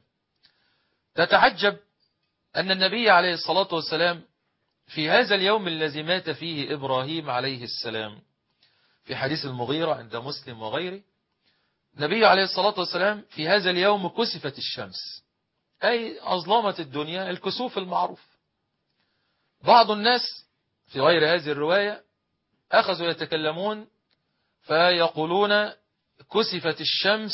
تتعجب أن النبي عليه الصلاة والسلام في هذا اليوم الذي مات فيه إبراهيم عليه السلام في حديث المغيرة عند مسلم وغيره النبي عليه الصلاة والسلام في هذا اليوم كسفت الشمس أي أظلمت الدنيا الكسوف المعروف. بعض الناس في غير هذه الرواية أخذوا يتكلمون فيقولون كسفت الشمس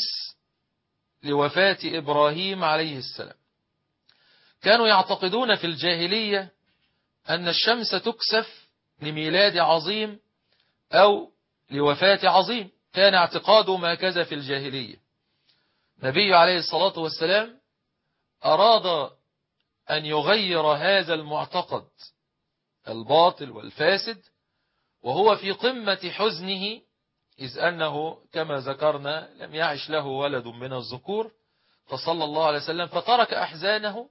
لوفاة إبراهيم عليه السلام. كانوا يعتقدون في الجاهلية أن الشمس تكسف لميلاد عظيم أو لوفاة عظيم كان اعتقادهم هكذا في الجاهلية. النبي عليه الصلاة والسلام أراد أن يغير هذا المعتقد الباطل والفاسد وهو في قمة حزنه إذ أنه كما ذكرنا لم يعش له ولد من الذكور فصلى الله عليه وسلم فترك أحزانه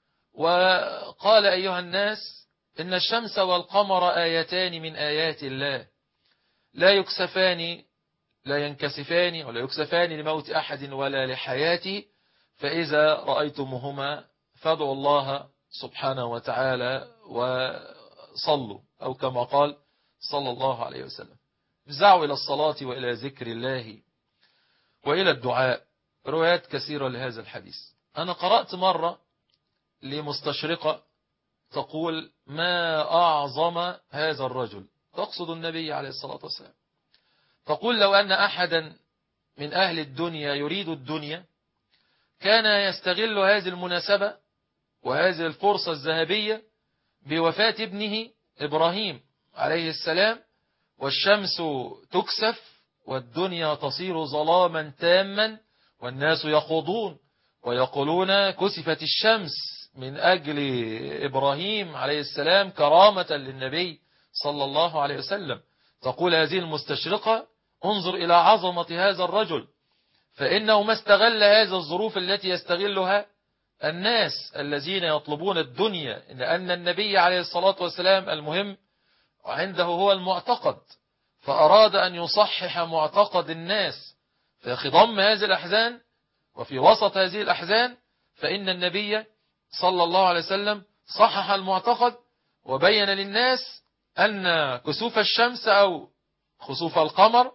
وقال أيها الناس إن الشمس والقمر آيتان من آيات الله لا يكسفان لا ينكسفان ولا يكسفان لموت أحد ولا لحياته فإذا رأيتمهما فادعوا الله سبحانه وتعالى وصلوا أو كما قال صلى الله عليه وسلم. افزعوا إلى الصلاة وإلى ذكر الله وإلى الدعاء. روايات كثيرة لهذا الحديث. أنا قرأت مرة لمستشرقة تقول ما أعظم هذا الرجل، تقصد النبي عليه الصلاة والسلام. تقول لو أن أحدا من أهل الدنيا يريد الدنيا كان يستغل هذه المناسبة وهذه الفرصة الذهبية بوفاة ابنه إبراهيم عليه السلام، والشمس تكسف والدنيا تصير ظلاما تاما والناس يخوضون ويقولون كسفت الشمس من أجل إبراهيم عليه السلام كرامة للنبي صلى الله عليه وسلم. تقول هذه المستشرقة انظر إلى عظمة هذا الرجل، فإنه ما استغل هذه الظروف التي يستغلها الناس الذين يطلبون الدنيا، لأن النبي عليه الصلاة والسلام المهم عنده هو المعتقد، فأراد أن يصحح معتقد الناس في خضم هذه الأحزان وفي وسط هذه الأحزان، فإن النبي صلى الله عليه وسلم صحح المعتقد وبين للناس أن كسوف الشمس أو خسوف القمر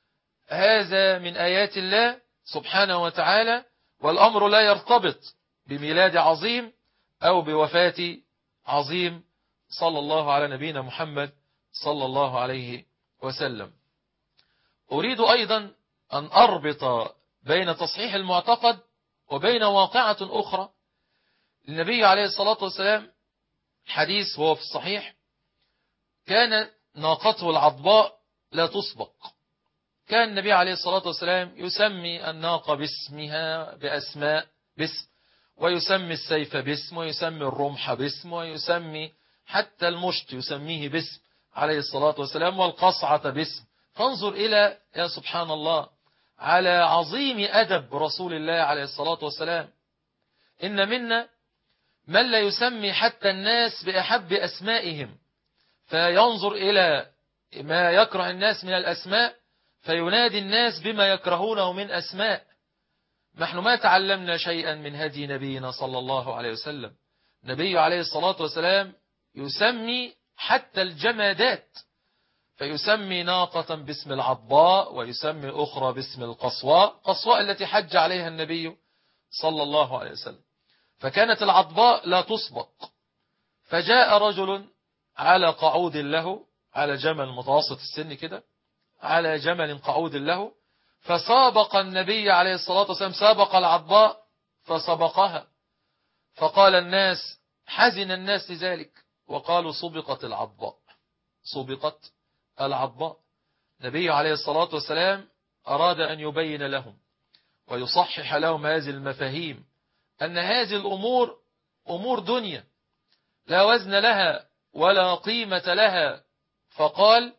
هذا من آيات الله سبحانه وتعالى، والأمر لا يرتبط بميلاد عظيم أو بوفاة عظيم صلى الله على نبينا محمد صلى الله عليه وسلم. أريد أيضا أن أربط بين تصحيح المعتقد وبين واقعة أخرى. النبي عليه الصلاة والسلام حديث وهو في الصحيح كان ناقته العضباء لا تسبق. كان النبي عليه الصلاة والسلام يسمي الناقة باسمها بأسماء باسم، ويسمي السيف باسم، ويسمي الرمح باسم، ويسمي حتى المشط يسميه باسم عليه الصلاة والسلام، والقصعة باسم. فانظر إلى يا سبحان الله على عظيم أدب رسول الله عليه الصلاة والسلام. إن منا من لا يسمي حتى الناس بأحب أسمائهم، فينظر إلى ما يكره الناس من الأسماء فينادي الناس بما يكرهونه من أسماء. نحن ما تعلمنا شيئا من هدي نبينا صلى الله عليه وسلم. النبي عليه الصلاة والسلام يسمي حتى الجمادات، فيسمي ناقة باسم العضباء ويسمي أخرى باسم القصواء، قصواء التي حج عليها النبي صلى الله عليه وسلم. فكانت العضباء لا تسبق، فجاء رجل على قعود له، على جمل متوسط السن كده، على جمل قعود له، فسابق النبي عليه الصلاة والسلام، سابق العضباء فسبقها، فقال الناس، حزن الناس لذلك وقالوا سبقت العضباء، سبقت العضباء. النبي عليه الصلاة والسلام أراد أن يبين لهم ويصحح لهم هذه المفاهيم، أن هذه الأمور أمور دنيا لا وزن لها ولا قيمة لها. فقال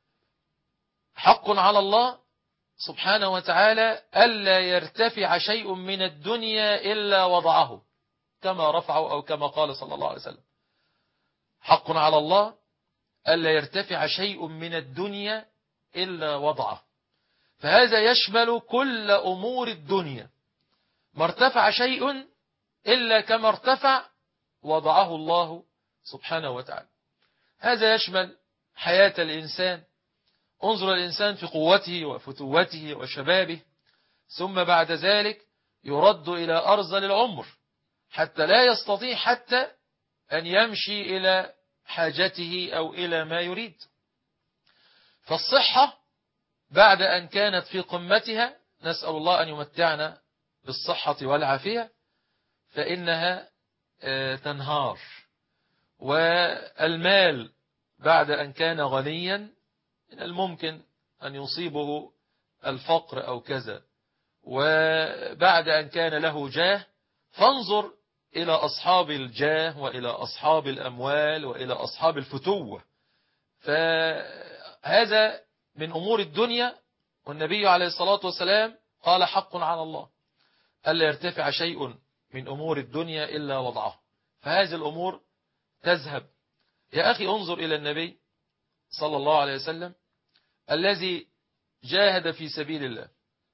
حق على الله سبحانه وتعالى ألا يرتفع شيء من الدنيا إلا وضعه، كما رفعه أو كما قال صلى الله عليه وسلم. حق على الله ألا يرتفع شيء من الدنيا إلا وضعه، فهذا يشمل كل أمور الدنيا. ما ارتفع شيء إلا كما ارتفع وضعه الله سبحانه وتعالى. هذا يشمل حياة الإنسان. انظر الإنسان في قوته وفتوته وشبابه، ثم بعد ذلك يرد إلى أرذل العمر حتى لا يستطيع حتى أن يمشي إلى حاجته أو إلى ما يريد. فالصحة بعد أن كانت في قمتها، نسأل الله أن يمتعنا بالصحة والعافية، فإنها تنهار. والمال بعد أن كان غنيا من الممكن أن يصيبه الفقر أو كذا، وبعد أن كان له جاه، فانظر إلى أصحاب الجاه وإلى أصحاب الأموال وإلى أصحاب الفتوة. فهذا من أمور الدنيا، والنبي عليه الصلاة والسلام قال حق على الله ألا يرتفع شيء من أمور الدنيا إلا وضعه، فهذه الأمور تذهب. يا أخي انظر إلى النبي صلى الله عليه وسلم الذي جاهد في سبيل الله،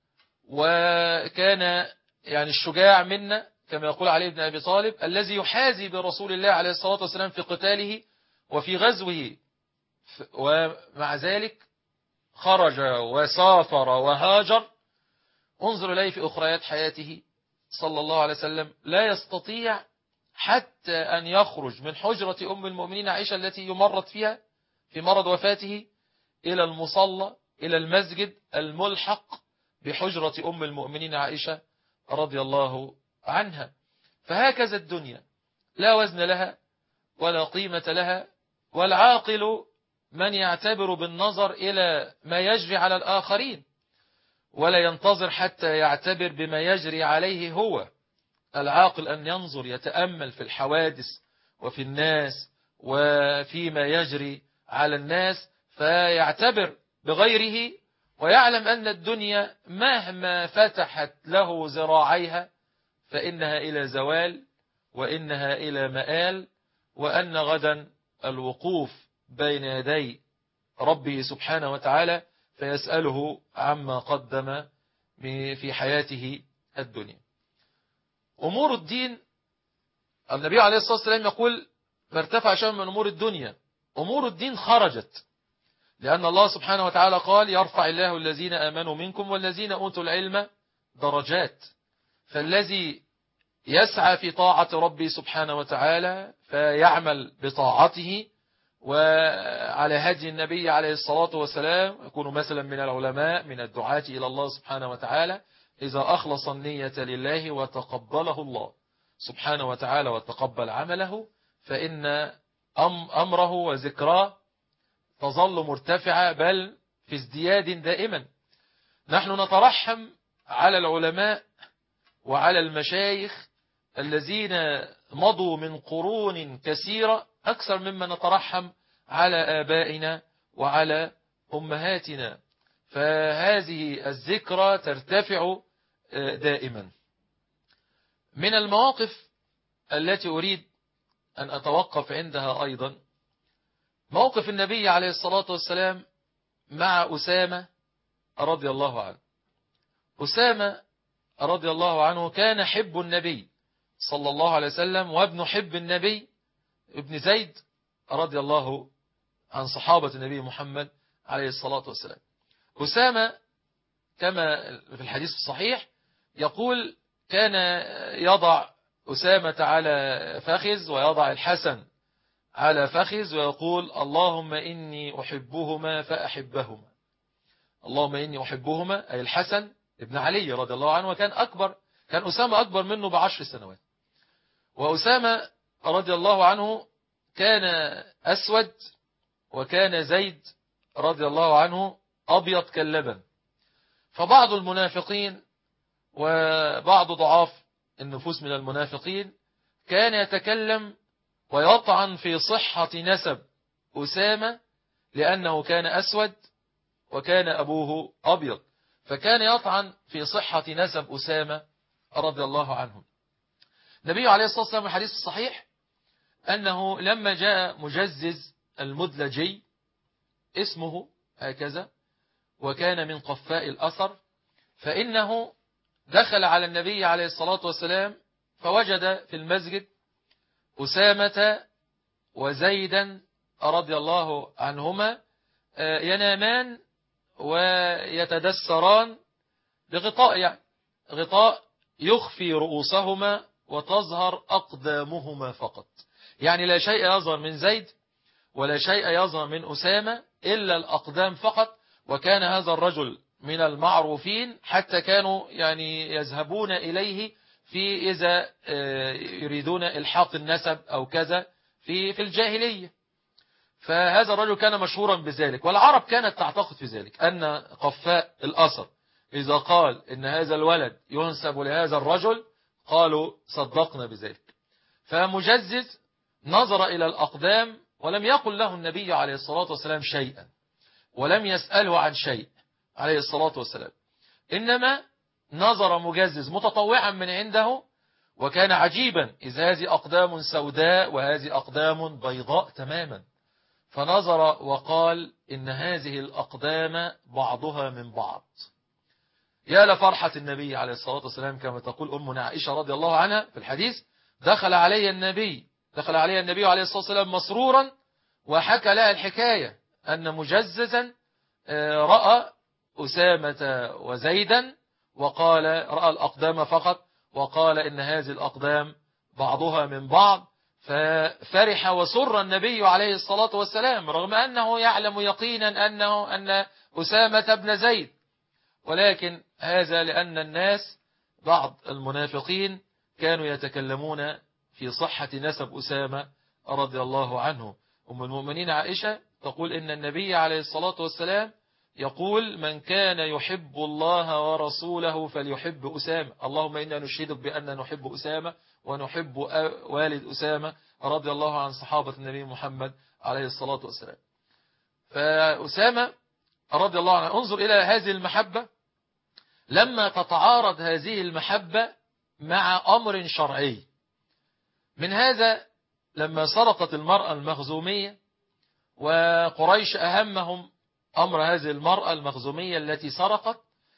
وكان يعني الشجاع منا كما يقول علي بن أبي طالب، الذي يحازي برسول الله عليه الصلاة والسلام في قتاله وفي غزوه ومع ذلك خرج وسافر وهاجر. انظر إليه في أخريات حياته صلى الله عليه وسلم، لا يستطيع حتى أن يخرج من حجرة أم المؤمنين عائشة التي يمرض فيها في مرض وفاته إلى المصلى، إلى المسجد الملحق بحجرة أم المؤمنين عائشة رضي الله عنها. فهكذا الدنيا لا وزن لها ولا قيمة لها، والعاقل من يعتبر بالنظر إلى ما يجري على الآخرين ولا ينتظر حتى يعتبر بما يجري عليه هو. العاقل أن ينظر يتأمل في الحوادث وفي الناس وفيما يجري على الناس، فيعتبر بغيره ويعلم أن الدنيا مهما فتحت له ذراعيها فإنها إلى زوال وإنها إلى مآل، وأن غدا الوقوف بين يدي ربه سبحانه وتعالى فيسأله عما قدم في حياته الدنيا. أمور الدين، النبي عليه الصلاة والسلام يقول ما ارتفع شيء من أمور الدنيا. أمور الدين خرجت، لأن الله سبحانه وتعالى قال يرفع الله الذين آمنوا منكم والذين أوتوا العلم درجات. فالذي يسعى في طاعة ربه سبحانه وتعالى فيعمل بطاعته وعلى هدي النبي عليه الصلاة والسلام، يكون مثلا من العلماء من الدعاة إلى الله سبحانه وتعالى، إذا أخلص النية لله وتقبله الله سبحانه وتعالى وتقبل عمله فإن أمره وذكراه تظل مرتفعة بل في ازدياد دائما. نحن نترحم على العلماء وعلى المشايخ الذين مضوا من قرون كثيرة أكثر مما نترحم على آبائنا وعلى أمهاتنا، فهذه الذكرى ترتفع دائما. من المواقف التي أريد أن أتوقف عندها أيضا موقف النبي عليه الصلاة والسلام مع أسامة رضي الله عنه. أسامة رضي الله عنه كان حب النبي صلى الله عليه وسلم وابن حب النبي ابن زيد رضي الله عن صحابة النبي محمد عليه الصلاة والسلام. أسامة كما في الحديث الصحيح يقول كان يضع أسامة على فخذ ويضع الحسن على فخذ ويقول اللهم إني أحبهما فأحبهما. اللهم إني أحبهما أي الحسن ابن علي رضي الله عنه، وكان أكبر كان أسامة أكبر منه بعشر سنوات. وأسامة رضي الله عنه كان أسود وكان زيد رضي الله عنه أبيض كاللبن. فبعض المنافقين وبعض ضعاف النفوس من المنافقين كان يتكلم ويطعن في صحة نسب أسامة لأنه كان أسود وكان أبوه أبيض، فكان يطعن في صحة نسب أسامة رضي الله عنه. النبي عليه الصلاة والسلام الحديث الصحيح أنه لما جاء مجزز المدلجي اسمه هكذا وكان من قفاء الأثر، فإنه دخل على النبي عليه الصلاة والسلام فوجد في المسجد أسامة وزيدا رضي الله عنهما ينامان ويتدسران بغطاء، يعني غطاء يخفي رؤوسهما وتظهر أقدامهما فقط، يعني لا شيء يظهر من زيد ولا شيء يظهر من أسامة إلا الأقدام فقط. وكان هذا الرجل من المعروفين حتى كانوا يعني يذهبون إليه في إذا يريدون إلحاق النسب أو كذا في في الجاهلية. فهذا الرجل كان مشهورا بذلك، والعرب كانت تعتقد في ذلك أن قفاء الأثر إذا قال إن هذا الولد ينسب لهذا الرجل قالوا صدقنا بذلك. فمجزز نظر إلى الأقدام ولم يقل له النبي عليه الصلاة والسلام شيئا ولم يسأله عن شيء عليه الصلاة والسلام، إنما نظر مجزز متطوعا من عنده وكان عجيبا إذ هذه أقدام سوداء وهذه أقدام بيضاء تماما، فنظر وقال إن هذه الأقدام بعضها من بعض. يا لفرحة النبي عليه الصلاة والسلام كما تقول أمنا عائشة رضي الله عنها في الحديث دخل علي النبي دخل علي النبي عليه الصلاة والسلام مسرورا وحكى لها الحكاية أن مجززا رأى أسامة وزيدا وقال رأى الأقدام فقط، وقال إن هذه الأقدام بعضها من بعض، ففرح وسر النبي عليه الصلاة والسلام رغم أنه يعلم يقينا أنه أن أسامة بن زيد، ولكن هذا لأن الناس بعض المنافقين كانوا يتكلمون في صحة نسب أسامة رضي الله عنه. أم المؤمنين عائشة تقول إن النبي عليه الصلاة والسلام يقول من كان يحب الله ورسوله فليحب أسامة، اللهم إنا نشهدك بأن نحب أسامة ونحب والد أسامة رضي الله عن صحابة النبي محمد عليه الصلاة والسلام. فأسامة رضي الله عنه، انظر إلى هذه المحبة لما تتعارض هذه المحبة مع أمر شرعي. من هذا لما سرقت المرأة المخزومية وقريش أهمهم أمر هذه المرأة المخزومية التي سرقت،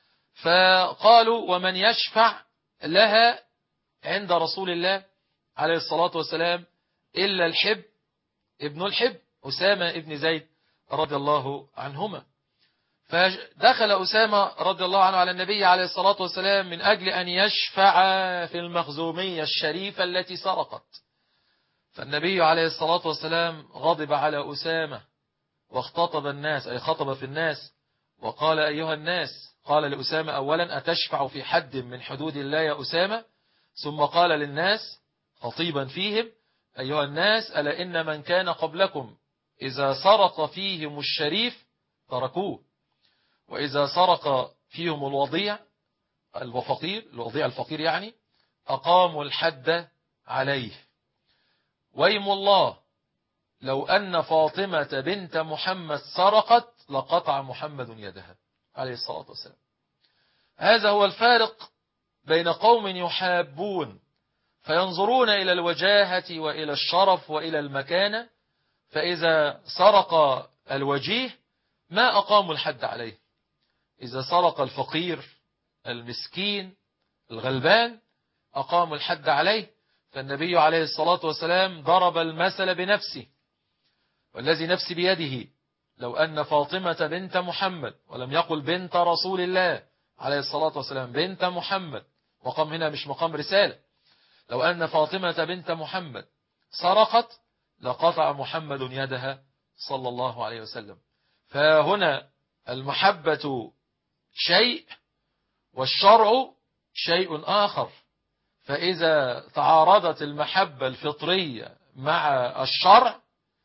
فقالوا ومن يشفع لها عند رسول الله عليه الصلاة والسلام إلا الحب ابن الحب أسامة ابن زيد رضي الله عنهما. فدخل أسامة رضي الله عنه على النبي عليه الصلاة والسلام من أجل أن يشفع في المخزومية الشريفة التي سرقت. فالنبي عليه الصلاة والسلام غضب على أسامة واختطب الناس، أي خطب في الناس وقال أيها الناس، قال لأسامة أولا أتشفع في حد من حدود الله يا أسامة، ثم قال للناس خطيبا فيهم أيها الناس ألا إن من كان قبلكم إذا سرق فيهم الشريف تركوه، وإذا سرق فيهم الوضيع الفقير الوضيع الفقير يعني أقاموا الحد عليه. ويم الله لو أن فاطمة بنت محمد سرقت لقطع محمد يدها عليه الصلاة والسلام. هذا هو الفارق بين قوم يحابون فينظرون إلى الوجاهة وإلى الشرف وإلى المكانة، فإذا سرق الوجيه ما أقاموا الحد عليه، إذا سرق الفقير المسكين الغلبان أقاموا الحد عليه. فالنبي عليه الصلاة والسلام ضرب المثل بنفسه والذي نفسي بيده لو أن فاطمة بنت محمد، ولم يقل بنت رسول الله عليه الصلاة والسلام، بنت محمد، مقام هنا مش مقام رسالة، لو أن فاطمة بنت محمد سرقت لقطع محمد يدها صلى الله عليه وسلم. فهنا المحبة شيء والشرع شيء آخر، فإذا تعارضت المحبة الفطرية مع الشرع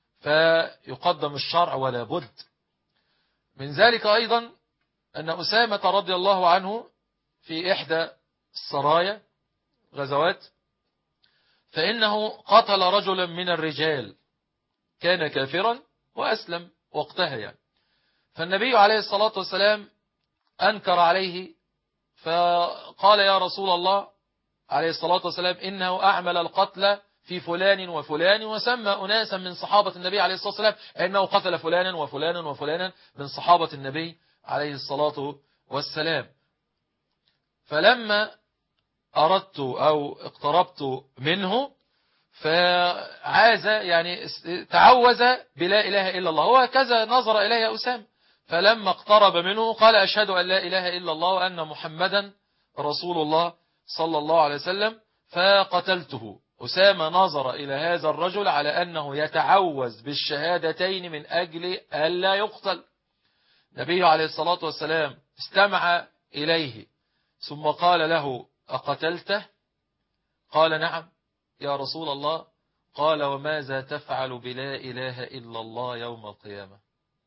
فيقدم الشرع ولا بد. من ذلك أيضا أن أسامة رضي الله عنه في إحدى السرايا غزوات فإنه قتل رجلا من الرجال كان كافرا وأسلم وقتها يعني. فالنبي عليه الصلاة والسلام أنكر عليه فقال يا رسول الله عليه الصلاة والسلام إنه أعمل القتل في فلان وفلان، وسمى أناسا من صحابة النبي عليه الصلاة والسلام إنه قتل فلانا وفلانا وفلانا من صحابة النبي عليه الصلاة والسلام. فلما أردت أو اقتربت منه فعاز يعني تعوذ بلا إله إلا الله، هو كذا نظر إليه أسامة، فلما اقترب منه قال أشهد أن لا إله إلا الله وأن محمدا رسول الله صلى الله عليه وسلم، فقتلته. أسامة نظر إلى هذا الرجل على أنه يتعوذ بالشهادتين من أجل ألا يقتل. النبي عليه الصلاة والسلام استمع إليه ثم قال له أقتلته؟ قال نعم يا رسول الله. قال وماذا تفعل بلا إله إلا الله يوم القيامة؟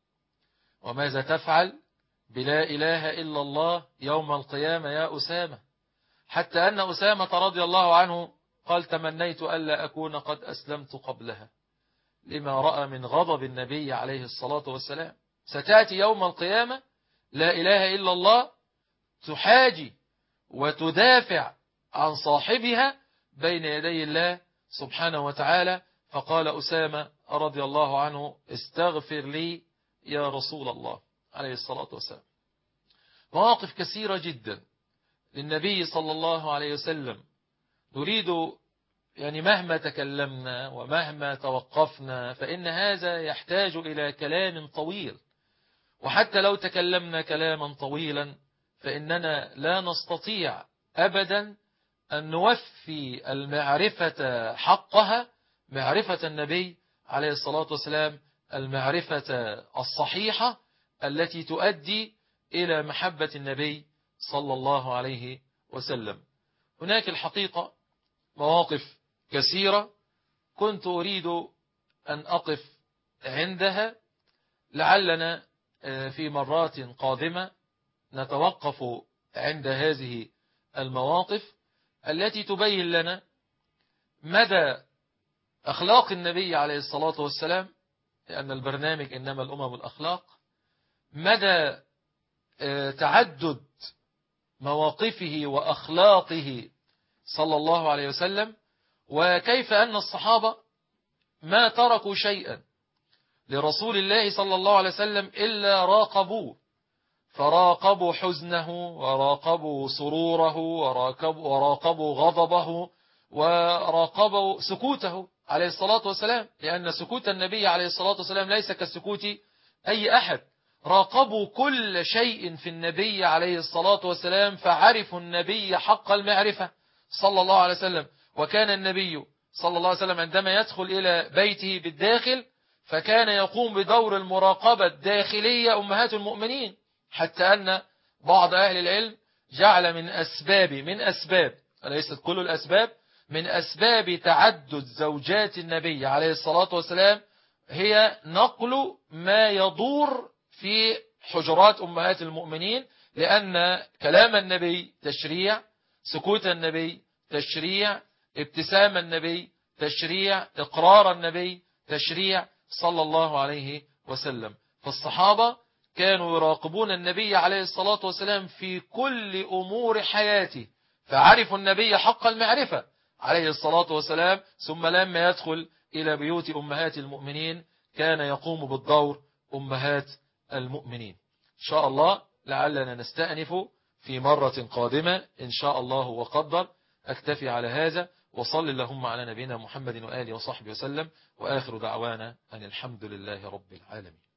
وماذا تفعل بلا إله إلا الله يوم القيامة يا أسامة؟ حتى أن أسامة رضي الله عنه قال تمنيت ألا أكون قد أسلمت قبلها، لما رأى من غضب النبي عليه الصلاة والسلام. ستأتي يوم القيامة لا إله إلا الله تحاجي وتدافع عن صاحبها بين يدي الله سبحانه وتعالى. فقال أسامة رضي الله عنه استغفر لي يا رسول الله عليه الصلاة والسلام. مواقف كثيرة جدا للنبي صلى الله عليه وسلم نريد يعني مهما تكلمنا ومهما توقفنا فإن هذا يحتاج إلى كلام طويل، وحتى لو تكلمنا كلاما طويلا فإننا لا نستطيع أبدا أن نوفي المعرفة حقها، معرفة النبي عليه الصلاة والسلام، المعرفة الصحيحة التي تؤدي إلى محبة النبي صلى الله عليه وسلم. هناك الحقيقة مواقف كثيرة كنت أريد أن أقف عندها، لعلنا في مرات قادمة نتوقف عند هذه المواقف التي تبين لنا مدى أخلاق النبي عليه الصلاة والسلام، لأن البرنامج إنما الأمم الأخلاق، مدى تعدد مواقفه وأخلاقه صلى الله عليه وسلم، وكيف أن الصحابة ما تركوا شيئا لرسول الله صلى الله عليه وسلم إلا راقبوه، فراقبوا حزنه وراقبوا سروره وراقبوا, وراقبوا غضبه وراقبوا سكوته عليه الصلاة والسلام، لأن سكوت النبي عليه الصلاة والسلام ليس كسكوت أي أحد. راقبوا كل شيء في النبي عليه الصلاة والسلام، فعرفوا النبي حق المعرفة صلى الله عليه وسلم. وكان النبي صلى الله عليه وسلم عندما يدخل إلى بيته بالداخل فكان يقوم بدور المراقبة الداخلية أمهات المؤمنين، حتى أن بعض أهل العلم جعل من أسباب من أسباب وليست كل الأسباب من أسباب تعدد زوجات النبي عليه الصلاة والسلام هي نقل ما يدور في حجرات أمهات المؤمنين، لأن كلام النبي تشريع، سكوت النبي تشريع، ابتسام النبي تشريع، إقرار النبي تشريع صلى الله عليه وسلم. فالصحابة كانوا يراقبون النبي عليه الصلاة والسلام في كل أمور حياته، فعرفوا النبي حق المعرفة عليه الصلاة والسلام. ثم لما يدخل إلى بيوت أمهات المؤمنين كان يقوم بالدور أمهات المؤمنين. إن شاء الله لعلنا نستأنف في مرة قادمة إن شاء الله وقدر. أكتفي على هذا، وصل اللهم على نبينا محمد وآله وصحبه وسلم، وآخر دعوانا أن الحمد لله رب العالمين.